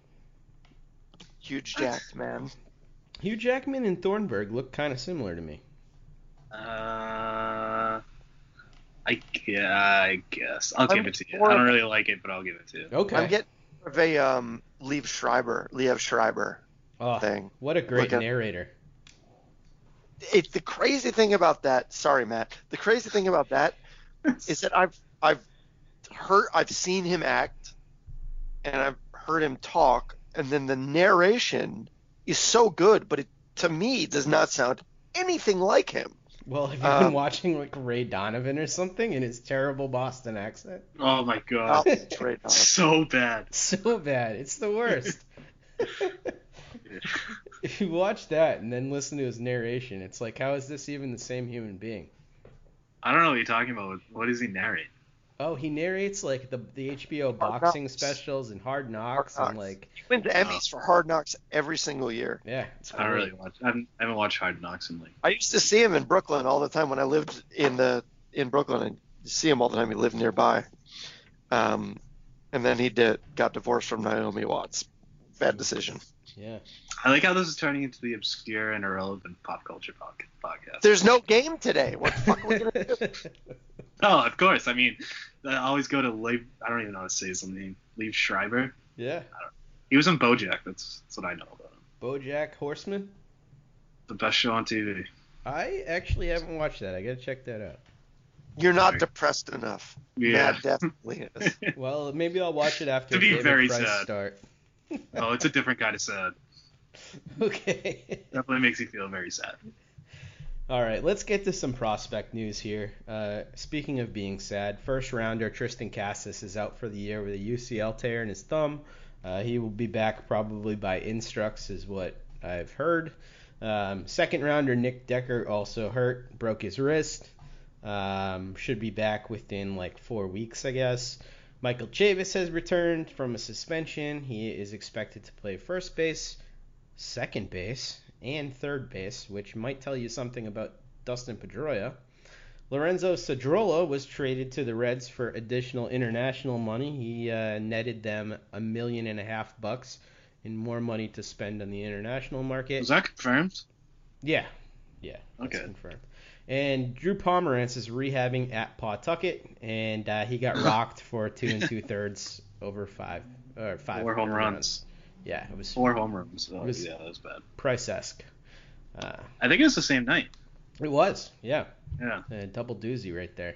Huge Jacked, man. Hugh Jackman and Thornburg look kind of similar to me. I guess. I'll give it to you. I don't really like it, but I'll give it to you. Okay. I'm getting more of a Liev Schreiber thing. What a great narrator. The crazy thing about that, sorry, Matt. The crazy thing about that is that I've seen him act, and I've heard him talk, and then the narration is so good, but it, to me, does not sound anything like him. Well, have you been watching like Ray Donovan or something in his terrible Boston accent? Oh my god. So bad. So bad. It's the worst. If you watch that and then listen to his narration, it's like, how is this even the same human being? I don't know what you're talking about. What does he narrate? Oh, he narrates like the HBO boxing specials and Hard Knocks and like. He wins Emmys for Hard Knocks every single year. Yeah, I don't really watch. I haven't watched Hard Knocks in like. I used to see him in Brooklyn all the time when I lived in Brooklyn. I see him all the time. He lived nearby. And then he got divorced from Naomi Watts. Bad decision. Yeah. I like how this is turning into the obscure and irrelevant pop culture podcast. There's no game today. What the fuck are we gonna do? Oh, of course. I mean, I always go to Leib. I don't even know how to say his name. Liev Schreiber. Yeah. He was in BoJack. That's what I know about him. BoJack Horseman? The best show on TV. I actually haven't watched that. I gotta check that out. You're not Sorry. depressed enough. Yeah. Matt definitely is. Well, maybe I'll watch it after To be David very Price sad. start. Oh, it's a different kind of sad. Okay. Definitely makes you feel very sad. All right, let's get to some prospect news here. Speaking of being sad, first rounder Tristan Cassis is out for the year with a UCL tear in his thumb. He will be back probably by Instructs, is what I've heard. Second rounder Nick Decker also hurt, broke his wrist. Should be back within like 4 weeks, I guess. Michael Chavis has returned from a suspension. He is expected to play first base, second base, and third base, which might tell you something about Dustin Pedroia. Lorenzo Cedrola was traded to the Reds for additional international money. He netted them $1.5 million in more money to spend on the international market. Was that confirmed? Yeah, that's Okay. confirmed. And Drew Pomerantz is rehabbing at Pawtucket, and he got rocked for 2 2/3 over 5 4 home runs. Yeah, it was 4 home runs. Oh, It was- yeah, that was bad. Price-esque. I think it was the same night. It was, yeah. Yeah, A double doozy right there.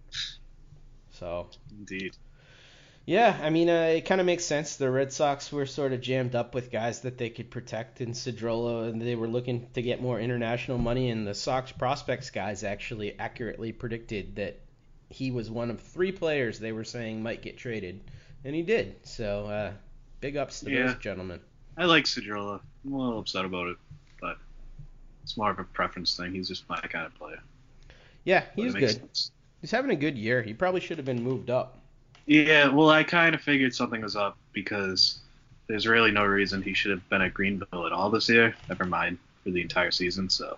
So, indeed. yeah, I mean, it kind of makes sense. The Red Sox were sort of jammed up with guys that they could protect in Cedrola, and they were looking to get more international money, and the Sox prospects guys actually accurately predicted that he was one of 3 players they were saying might get traded, and he did. So, big ups to Yeah. those gentlemen. I like Cedrola. I'm a little upset about it, but it's more of a preference thing. He's just my kind of player. Yeah, But he's it makes good. sense. He's having a good year. He probably should have been moved up. Yeah, well, I kind of figured something was up because there's really no reason he should have been at Greenville at all this year. Never mind for the entire season. So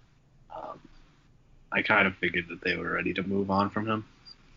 I kind of figured that they were ready to move on from him.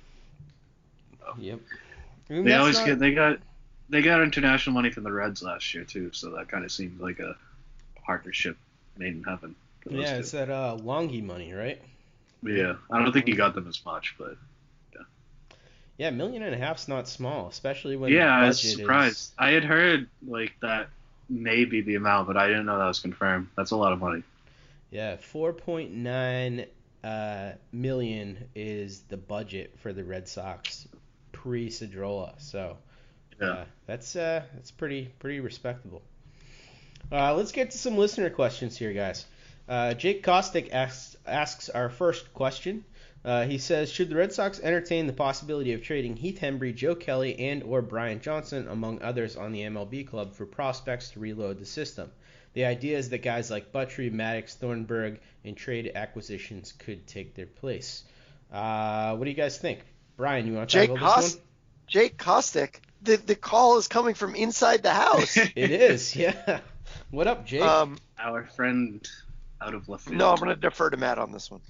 Yep. I mean, They that's always not- get they got international money from the Reds last year too, so that kind of seemed like a partnership made in heaven. For those Yeah, two. it's that Longy money, right? Yeah, I don't think he got them as much, but Yeah, $1.5 million's not small, especially when yeah, I the was budget surprised. is. I had heard like that may be the amount, but I didn't know that was confirmed. That's a lot of money. Yeah, 4.9 million is the budget for the Red Sox pre-Cedrola. So Yeah. that's pretty respectable. Let's get to some listener questions here, guys. Jake Kostick asks our first question. He says, should the Red Sox entertain the possibility of trading Heath Hembree, Joe Kelly, and or Brian Johnson, among others on the MLB club, for prospects to reload the system? The idea is that guys like Buttrey, Maddox, Thornburg, and trade acquisitions could take their place. What do you guys think? Brian, you want to talk about this one? Jake Kostick. The call is coming from inside the house. It is, yeah. What up, Jake? Our friend out of left field. No, I'm going to defer to Matt on this one.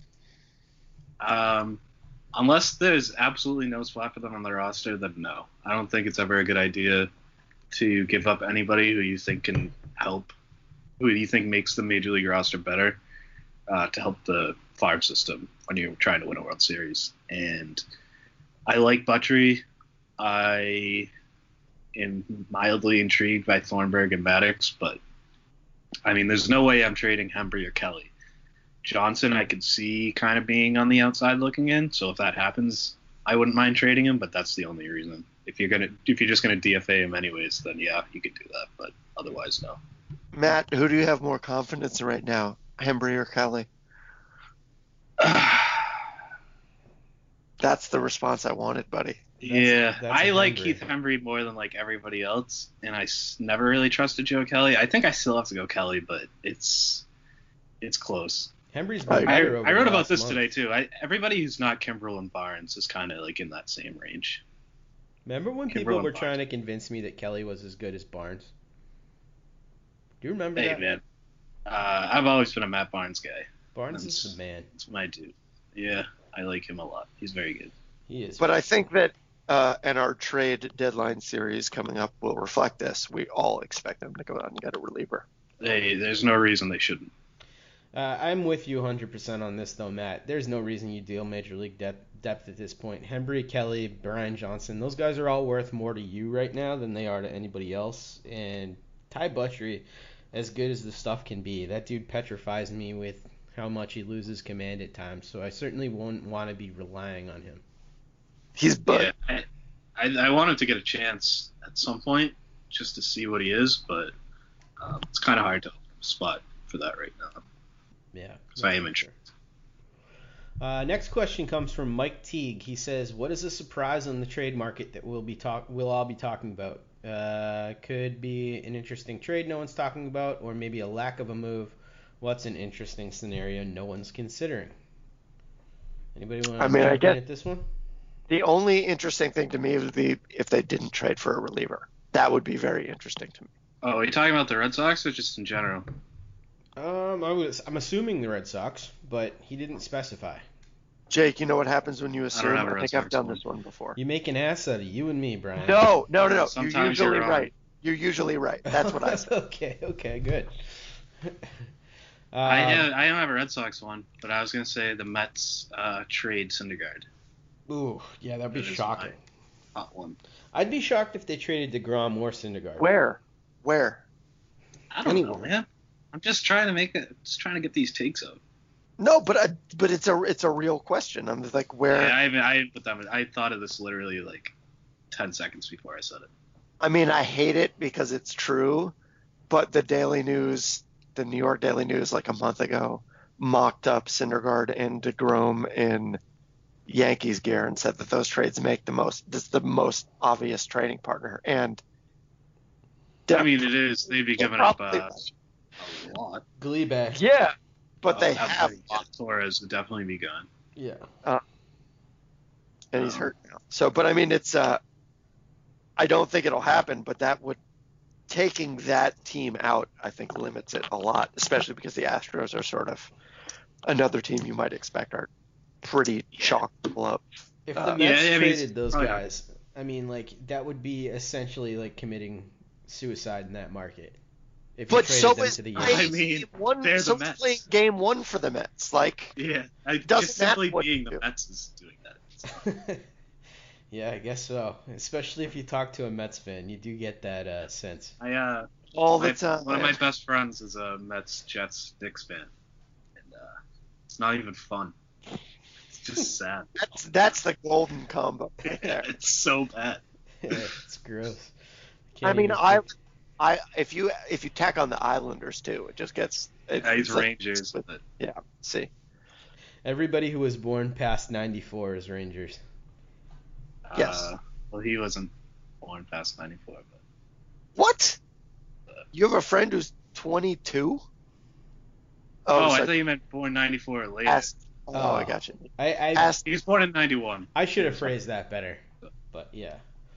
Unless there's absolutely no spot for them on the roster, then no. I don't think it's ever a good idea to give up anybody who you think can help, who you think makes the Major League roster better, to help the farm system when you're trying to win a World Series. And I like Buttrey. I am mildly intrigued by Thornburg and Maddox, but I mean, there's no way I'm trading Hembree or Kelly. Johnson, I could see kind of being on the outside looking in, so if that happens, I wouldn't mind trading him, but that's the only reason. If you're just gonna DFA him anyways, then yeah, you could do that, but otherwise, no. Matt, who do you have more confidence in right now, Hembree or Kelly? That's the response I wanted, buddy. That's I a like Hembree. Keith Hembree more than like everybody else, and I never really trusted Joe Kelly. I think I still have to go Kelly, but it's close. Hembree's I been I better over wrote the about last this month. today too. Everybody who's not Kimbrel and Barnes is kind of like in that same range. Remember when Kimbrel people and were Barnes. trying to convince me that Kelly was as good as Barnes? Do you remember Hey that? man, I've always been a Matt Barnes guy. Barnes is the man. That's my dude. Yeah, I like him a lot. He's very good. He is. But I think that and our trade deadline series coming up will reflect this. We all expect them to go out and get a reliever. There's no reason they shouldn't. I'm with you 100% on this, though, Matt. There's no reason you deal Major League depth at this point. Hembree, Kelly, Brian Johnson, those guys are all worth more to you right now than they are to anybody else. And Ty Buttrey, as good as the stuff can be, that dude petrifies me with how much he loses command at times. So I certainly won't want to be relying on him. He's but yeah, I want him to get a chance at some point just to see what he is, but it's kind of hard to spot for that right now. Yeah. Because I am intrigued. Next question comes from Mike Teague. He says, "What is a surprise on the trade market that we'll all be talking about? Could be an interesting trade no one's talking about, or maybe a lack of a move. What's an interesting scenario no one's considering?" Anybody want to jump in at this one? The only interesting thing to me would be if they didn't trade for a reliever. That would be very interesting to me. Oh, are you talking about the Red Sox or just in general? I'm assuming the Red Sox, but he didn't specify. Jake, you know what happens when you assume? I I think I've done this one before. You make an ass out of you and me, Brian. No. Sometimes You're usually you're right. You're usually right. That's what I said. Okay, good. I don't have a Red Sox one, but I was going to say the Mets trade Syndergaard. Ooh, yeah, that'd be shocking. Hot one. I'd be shocked if they traded DeGrom or Syndergaard. Where? I don't know, man. I'm just trying to get these takes out. No, but it's a real question. I'm just like, where? Yeah, I thought of this literally like 10 seconds before I said it. I mean, I hate it because it's true, but the New York Daily News, like a month ago, mocked up Syndergaard and DeGrom in Yankees gear and said that those trades make the most obvious trading partner. And I mean, it is. They'd be giving up a lot. Gleabag. Yeah, but they have. Torres would definitely be gone. Yeah. And he's hurt now. So, but I mean, it's I don't think it'll happen, but taking that team out, I think, limits it a lot, especially because the Astros are sort of another team you might expect are pretty chock full of. If the Mets traded those guys, I mean, like, that would be essentially like committing suicide in that market. If you traded them to the Yankees. They're the Mets. Playing game one for the Mets. Like, yeah, just simply being the Mets is doing that. Yeah, I guess so. Especially if you talk to a Mets fan, you do get that sense. All the time. One of my best friends is a Mets, Jets, Knicks fan, and it's not even fun. It's just sad. That's the golden combo right there. It's so bad. Yeah, it's gross. I mean, if you tack on the Islanders too, it just gets. It's Rangers. Yeah. See. Everybody who was born past '94 is Rangers. Yes. Well, he wasn't born past 94, but. What? You have a friend who's 22? Oh, I thought you meant born 94 or later. I got you. He was born in 91. I should have phrased that better, but yeah.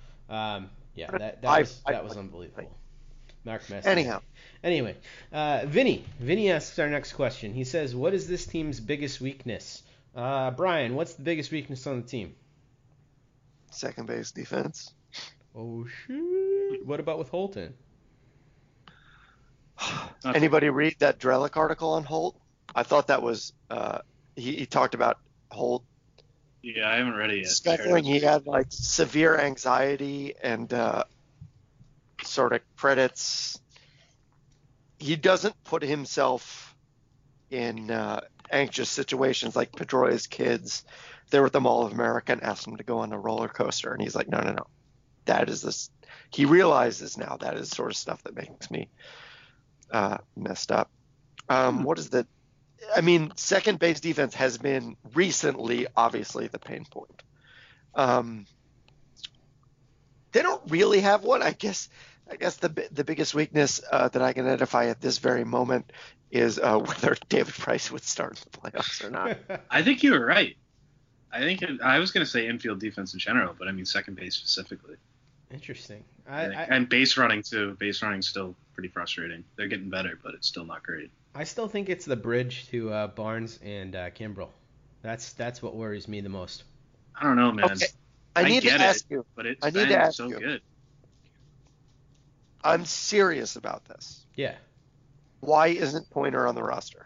That was unbelievable. Mark Messier. Anyhow. Anyway, Vinny asks our next question. He says, "What is this team's biggest weakness?" Brian, what's the biggest weakness on the team? Second base defense. Oh shit! What about with Holton? Anybody read that Drellick article on Holt? I thought that was he talked about Holt. Yeah, I haven't read it yet. Discovering he had like severe anxiety and sort of credits. He doesn't put himself in anxious situations like Pedroia's kids. They were at the Mall of America and asked him to go on a roller coaster, and he's like, no. That is this. He realizes now that is sort of stuff that makes me messed up. What is the? I mean, second base defense has been recently, obviously, the pain point. They don't really have one. I guess the biggest weakness that I can identify at this very moment is whether David Price would start in the playoffs or not. I think you were right. I was going to say infield defense in general, but I mean second base specifically. Interesting. And base running too. Base running's still pretty frustrating. They're getting better, but it's still not great. I still think it's the bridge to Barnes and Kimbrel. That's what worries me the most. I don't know, man. I need to get ask it, you. but it's I need to been ask so you. good. I'm serious about this. Yeah. Why isn't Pointer on the roster?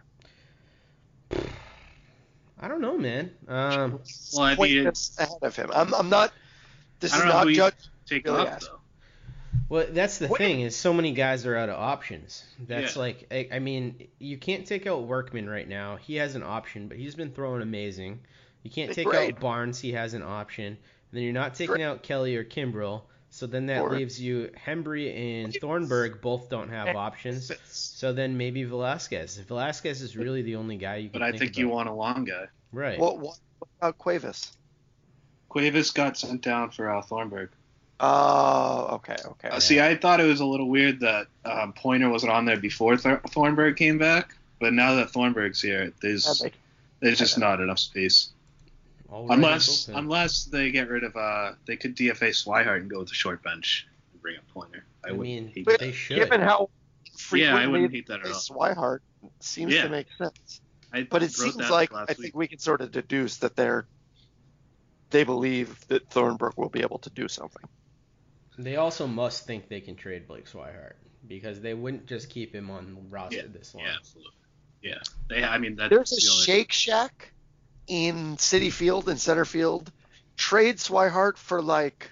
I don't know, man. Well, I mean, Pointer's ahead of him. I'm not. This I is don't know not who you judge. take really off, ask. though. Well, that's the What- thing is so many guys are out of options. That's Yeah. like, I mean, you can't take out Workman right now. He has an option, but he's been throwing amazing. You can't It's take great. out Barnes. He has an option. And then you're not taking Great. out Kelly or Kimbrel. So then that Or- leaves you Hembry and Thornberg both don't have options. So then maybe Velasquez. Velasquez is really the only guy you can But I think think you about. want a long guy. Right. What about Cuevas? Cuevas got sent down for Thornberg. Oh, okay. See, I thought it was a little weird that Pointer wasn't on there before Thornberg came back, but now that Thornberg's here, there's just not enough space. Already Unless bullpen. they get rid of they could DFA Swihart and go with the short bench and bring up Pointer. I mean, wouldn't hate But they should. given how Yeah, I frequently wouldn't hate that at they all. Swihart seems Yeah. to make sense. I But it wrote seems that like last I week. think we can sort of deduce that they believe that Thornberg will be able to do something. They also must think they can trade Blake Swihart because they wouldn't just keep him on the roster this long. Yeah, absolutely. Yeah, I mean that's There's a the only. Shake Shack in City Field in center field. Trade Swihart for like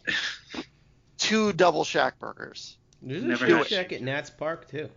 2 double Shack burgers. There's a Never Shake had Shack at Nats Park too.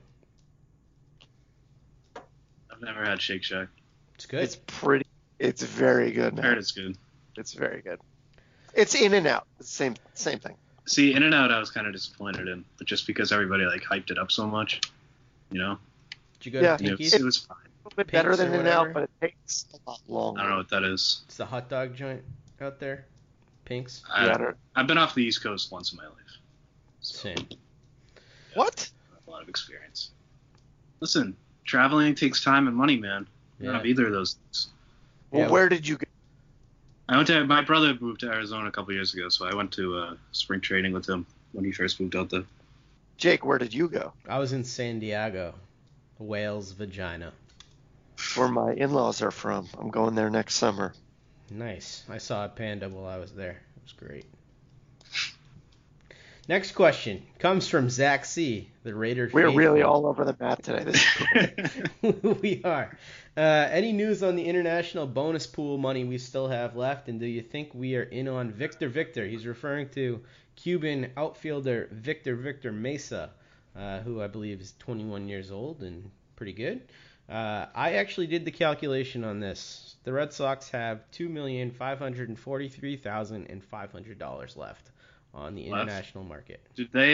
I've never had Shake Shack. It's good. It's very good, I heard man. it's good. It's very good. It's In and Out. It's the same thing. See, In and Out, I was kind of disappointed in, but just because everybody like hyped it up so much, you know, Did you go Yeah. to it Pinky's? was, it was fine. A little bit better Pinks than or In and Out, whatever? but it takes a lot longer. I don't know what that is. It's the hot dog joint out there. Pink's. I've been off the East Coast once in my life. So Same. What? I have a lot of experience. Listen, traveling takes time and money, man. I don't Yeah. have either of those things. Well, Yeah. where did you go? My brother moved to Arizona a couple years ago, so I went to spring training with him when he first moved out there. Jake, where did you go? I was in San Diego, Whale's vagina. Where my in-laws are from. I'm going there next summer. Nice. I saw a panda while I was there. It was great. Next question comes from Zach C., the Raider We're faithful. really all over the map today. This is We are. Any news on the international bonus pool money we still have left, and do you think we are in on Victor Victor? He's referring to Cuban outfielder Victor Mesa, who I believe is 21 years old and pretty good. I actually did the calculation on this. The Red Sox have $2,543,500 left on the international market. Did they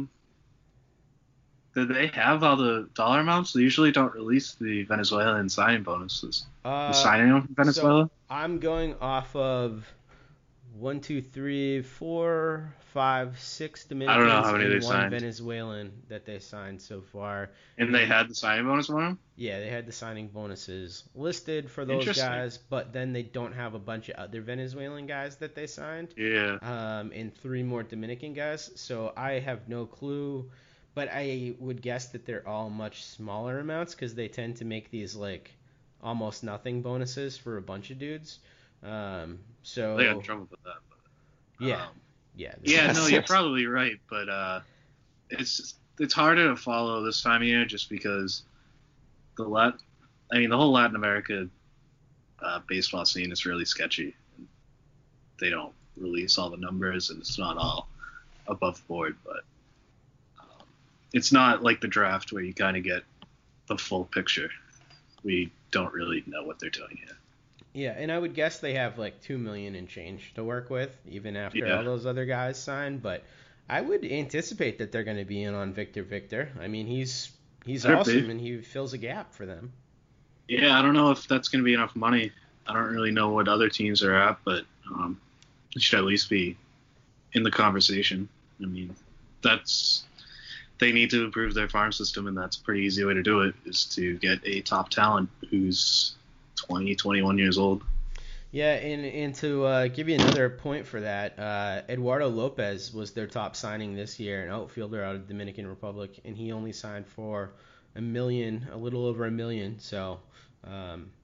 have all the dollar amounts? They usually don't release the Venezuelan signing bonuses. The signing of Venezuela? So I'm going off of 1, 2, 3, 4, 5, 6 Dominicans how many and they 1 signed. Venezuelan that they signed so far. And they had the signing bonus on them? Yeah, they had the signing bonuses listed for those Interesting. guys, but then they don't have a bunch of other Venezuelan guys that they signed. Yeah. And 3 more Dominican guys. So I have no clue, but I would guess that they're all much smaller amounts because they tend to make these like almost nothing bonuses for a bunch of dudes. So They got in trouble with that. But, yeah, yeah, no, you're probably right, but it's harder to follow this time of year just because the whole Latin America baseball scene is really sketchy. They don't release all the numbers, and it's not all above board, but it's not like the draft where you kind of get the full picture. We don't really know what they're doing yet. Yeah, and I would guess they have like $2 million and change to work with, even after Yeah. all those other guys sign. But I would anticipate that they're going to be in on Victor. I mean, he's Better awesome, be. and he fills a gap for them. Yeah, I don't know if that's going to be enough money. I don't really know what other teams are at, but it should at least be in the conversation. I mean, they need to improve their farm system, and that's a pretty easy way to do it, is to get a top talent who's 20, 21 years old. Yeah, and to give you another point for that, Eduardo Lopez was their top signing this year, an outfielder out of Dominican Republic, and he only signed for a little over $1 million. So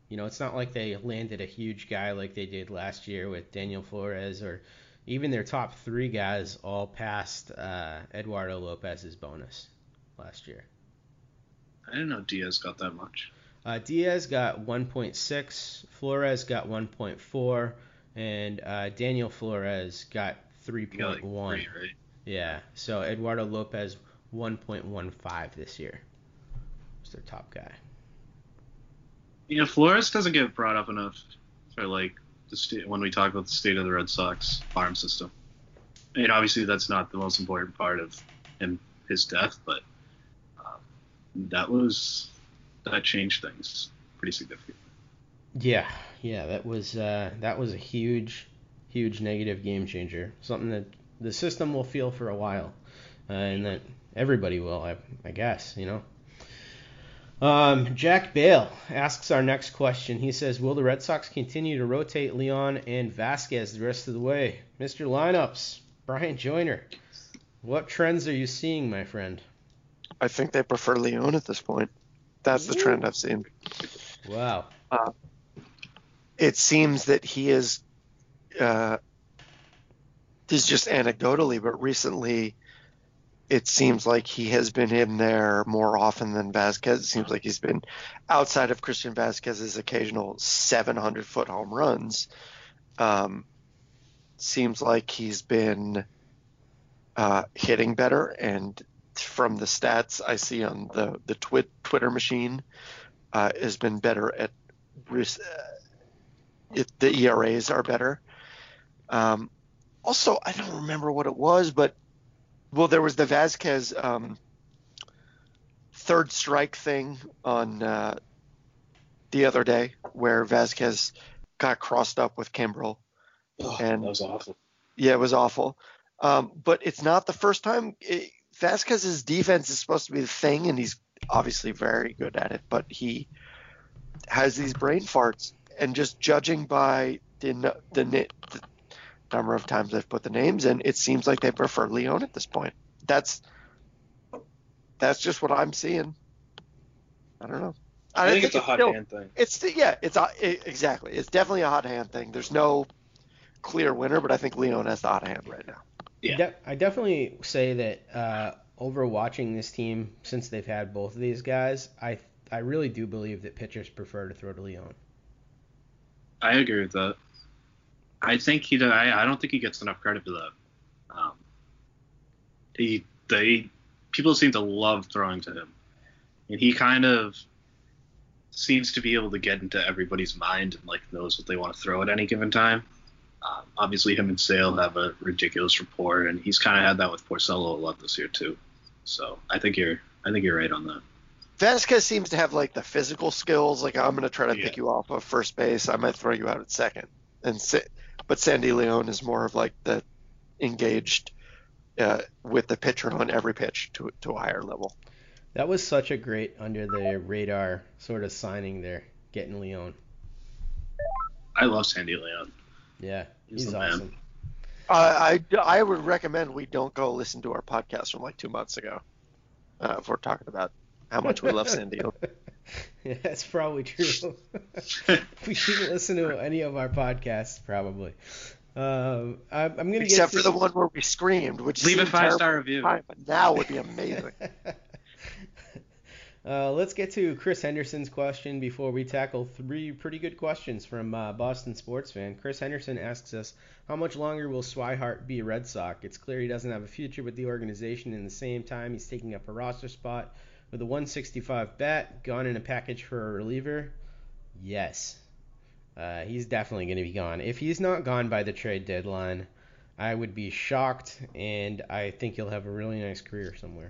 It's not like they landed a huge guy like they did last year with Daniel Flores, or even their top 3 guys all passed Eduardo Lopez's bonus last year. I didn't know Diaz got that much. Diaz got 1.6, Flores got 1.4, and Daniel Flores got 3.1. Right? Yeah, so Eduardo Lopez 1.15 this year. He's their top guy. Flores doesn't get brought up enough for when we talk about the state of the Red Sox farm system. Obviously that's not the most important part of his death, but that changed things pretty significantly. Yeah, that was a huge negative game changer. Something that the system will feel for a while, and that everybody will, I guess. Jack Bale asks our next question. He says, will the Red Sox continue to rotate Leon and Vasquez the rest of the way? Mr. Lineups, Brian Joyner, what trends are you seeing, my friend? I think they prefer Leon at this point. That's the trend I've seen. Wow. It seems that he is, this is just anecdotally, but recently it seems like he has been in there more often than Vasquez. It seems like he's been outside of Christian Vasquez's occasional 700-foot home runs. Seems like he's been hitting better, and from the stats I see on the Twitter machine, has been better at the ERAs are better. Also, I don't remember what it was, but there was the Vasquez third strike thing on the other day where Vasquez got crossed up with Kimbrel. And that was awful. Yeah, it was awful. But it's not the first time. Vasquez's defense is supposed to be the thing, and he's obviously very good at it, but he has these brain farts. And just judging by the number of times I've put the names in, it seems like they prefer Leon at this point. That's just what I'm seeing. I don't know. I think it's a hot hand thing. Exactly. It's definitely a hot hand thing. There's no clear winner, but I think Leon has the hot hand right now. Yeah. I definitely say that over watching this team since they've had both of these guys, I really do believe that pitchers prefer to throw to Leon. I agree with that. I think I don't think he gets enough credit for that. People seem to love throwing to him, and he kind of seems to be able to get into everybody's mind and knows what they want to throw at any given time. Obviously, him and Sale have a ridiculous rapport, and he's kind of had that with Porcello a lot this year too. So I think you're right on that. Vasquez seems to have the physical skills. I'm going to try to pick you off of first base. I might throw you out at second. But Sandy Leon is more of the engaged with the pitcher on every pitch to a higher level. That was such a great under the radar sort of signing there, getting Leon. I love Sandy Leon. Yeah, he's awesome. I would recommend we don't go listen to our podcast from 2 months ago if we're talking about how much we love Sandy. Yeah, that's probably true. We shouldn't listen to any of our podcasts, probably. I'm gonna except for the one where we screamed, which leave a 5-star review. But now would be amazing. Let's get to Chris Henderson's question before we tackle 3 pretty good questions from Boston sports fan. Chris Henderson asks us, how much longer will Swihart be a Red Sox? It's clear he doesn't have a future with the organization. In the same time, he's taking up a roster spot with a 165 bat, gone in a package for a reliever. Yes. He's definitely going to be gone. If he's not gone by the trade deadline, I would be shocked, and I think he'll have a really nice career somewhere.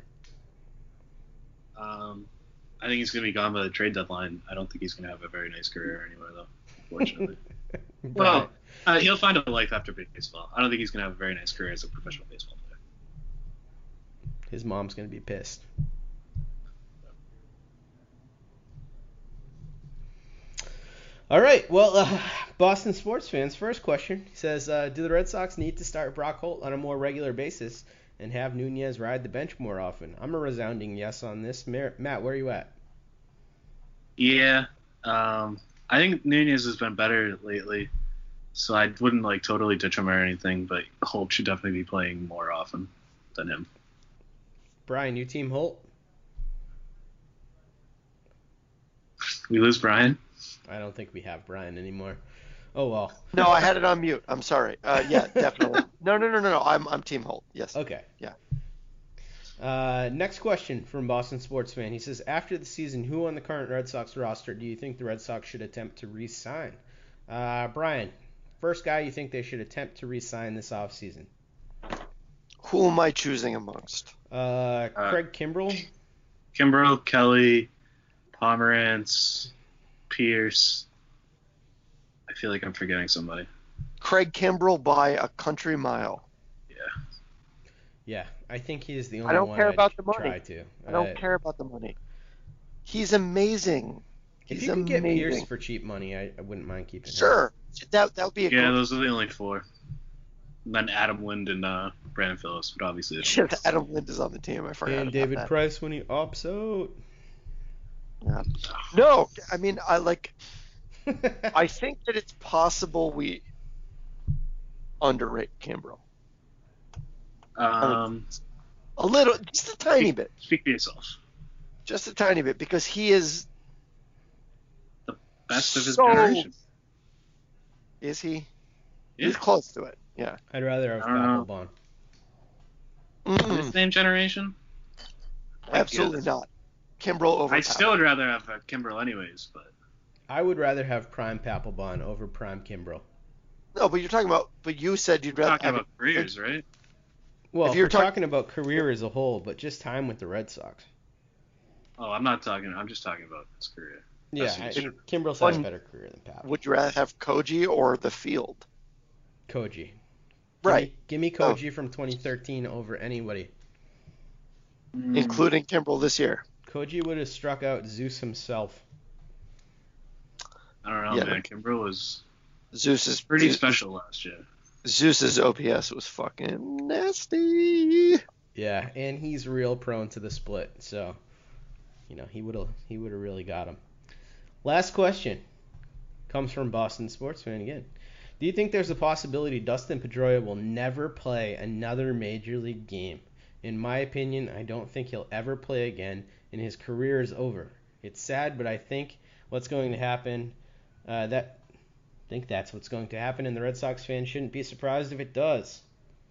I think he's going to be gone by the trade deadline. I don't think he's going to have a very nice career anywhere, though, unfortunately. Well, he'll find a life after baseball. I don't think he's going to have a very nice career as a professional baseball player. His mom's going to be pissed. All right, well, Boston sports fans, first question. He says, do the Red Sox need to start Brock Holt on a more regular basis and have Nunez ride the bench more often? I'm a resounding yes on this. Matt, where are you at? Yeah, I think Nunez has been better lately, so I wouldn't like totally ditch him or anything, but Holt should definitely be playing more often than him. Brian, you team Holt? We lose Brian? I don't think we have Brian anymore. Oh well. No, I had it on mute. I'm sorry. Yeah, definitely. No. I'm Team Holt. Yes. Okay. Yeah. Next question from Boston Sports Fan. He says, after the season, who on the current Red Sox roster do you think the Red Sox should attempt to re-sign? Brian, first guy you think they should attempt to re-sign this offseason? Who am I choosing amongst? Craig Kimbrell? Kimbrell, Kelly, Pomerantz, Pierce. I feel like I'm forgetting somebody. Craig Kimbrell by a country mile. Yeah, I think he is the only I don't one care I'd about the money. try to. I don't care about the money. He's amazing. If He's you can get amazing. Pierce for cheap money, I wouldn't mind keeping him. Sure. That would be a Yeah, good. those are the only four. And then Adam Lind and Brandon Phillips, but obviously. Shit, Adam Lind is on the team. I forgot And about David that. Price when he opts out. Yeah. No, I mean, I think that it's possible we underrate Kimbrell. A little, just a tiny bit. Speak for yourself. Just a tiny bit, because he is. The best of his So- generation. Is he? Yeah. He's close to it. Yeah. I'd rather have I don't know. Papelbon. The same generation? Absolutely not. Kimbrell over. I still would rather have Kimbrell anyways, but. I would rather have prime Papelbon over prime Kimbrell. No, but you're talking about. But you said you'd rather. Talking about careers, right? Well, If if you're you're talking about career as a whole, but just time with the Red Sox. Oh, I'm just talking about his career. Yeah, That's easy. Kimbrell's had One- a better career than Papel. Would you rather have Koji or the field? Koji. Right. Give me Koji from 2013 over anybody. Including Kimbrell this year. Koji would have struck out Zeus himself. I don't know, Yeah, man. Kimbrell was Zeus is pretty special last year. Zeus's OPS was fucking nasty. Yeah, and he's real prone to the split, so he would have really got him. Last question comes from Boston Sports Fan again. Do you think there's a possibility Dustin Pedroia will never play another major league game? In my opinion, I don't think he'll ever play again, and his career is over. It's sad, but I think what's going to happen. That's what's going to happen, and the Red Sox fans shouldn't be surprised if it does.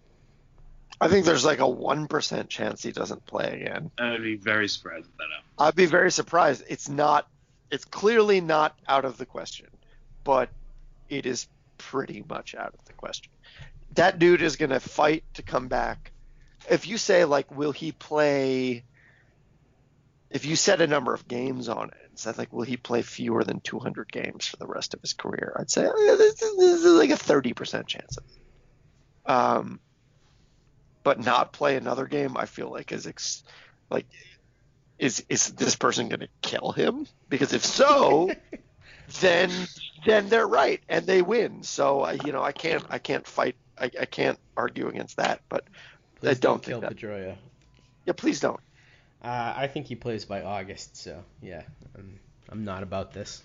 I think there's like a 1% chance he doesn't play again. I would be very surprised if that happened. I'd be very surprised. It's clearly not out of the question, but it is pretty much out of the question. That dude is going to fight to come back. If you say, like, will he play, if you set a number of games on it, and said, like, will he play fewer than 200 games for the rest of his career? I'd say this is like a 30% chance of it. But not play another game, I feel like is this person going to kill him? Because if so, then they're right and they win. So I can't fight. I can't argue against that. But Please I don't kill think that. Pedroia. Yeah, please don't. I think he plays by August, so yeah, I'm not about this.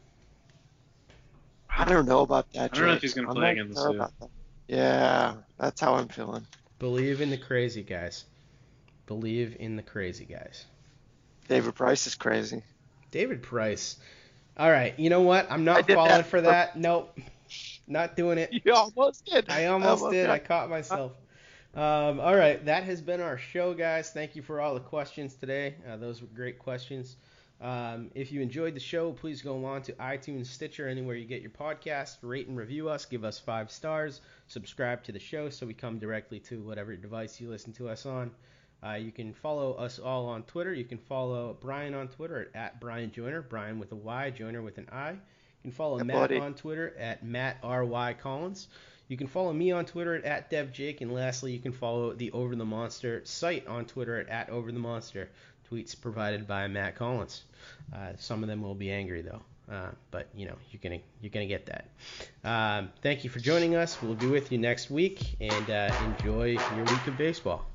I don't know about that. I don't know if Jake. he's gonna I'm play not again this sure year. about that. Yeah, that's how I'm feeling. Believe in the crazy guys. Believe in the crazy guys. David Price is crazy. David Price. All right, you know what? I'm I not did falling that for that. Nope, not doing it. You almost did. I almost did. got I caught myself. All right, that has been our show, guys. Thank you for all the questions today. Those were great questions. If you enjoyed the show, please go on to iTunes, Stitcher, anywhere you get your podcast. Rate and review us. Give us 5 stars. Subscribe to the show so we come directly to whatever device you listen to us on. You can follow us all on Twitter. You can follow Brian on Twitter at @BrianJoyner, Brian with a Y, Joyner with an I. You can follow Yeah, Matt buddy. on Twitter at @MattRYCollins. You can follow me on Twitter at @DevJake. And lastly, you can follow the Over the Monster site on Twitter at @OverTheMonster. Tweets provided by Matt Collins. Some of them will be angry, though. But, you're gonna get that. Thank you for joining us. We'll be with you next week. And enjoy your week of baseball.